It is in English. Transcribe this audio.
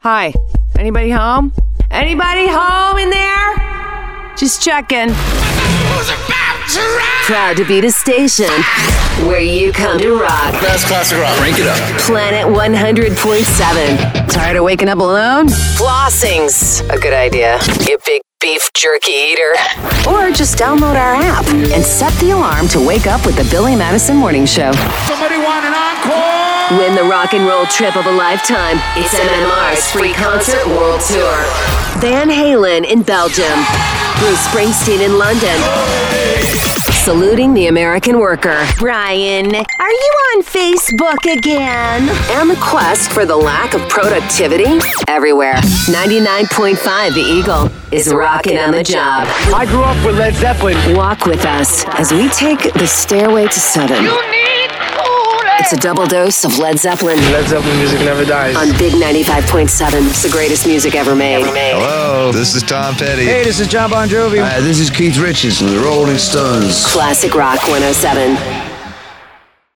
Hi. Anybody home? Anybody home in there? Just checking. Proud to be the station where you come to rock. Best classic rock. Crank it up. Planet 100.7. Tired of waking up alone? Flossing's a good idea, you big beef jerky eater. Or just download our app and set the alarm to wake up with the Billy Madison Morning Show. Somebody want an encore? Win the rock and roll trip of a lifetime. It's MMR's free concert world tour. Van Halen in Belgium. Bruce Springsteen in London. Saluting the American worker. Brian, are you on Facebook again? And the quest for the lack of productivity? Everywhere. 99.5 The Eagle is rocking on the job. I grew up with Led Zeppelin. Walk with us as we take the stairway to 7. It's a double dose of Led Zeppelin. Led Zeppelin music never dies. On Big 95.7. It's the greatest music ever made. Hello, this is Tom Petty. Hey, this is John Bon Jovi. Hi, this is Keith Richards from the Rolling Stones. Classic Rock 107.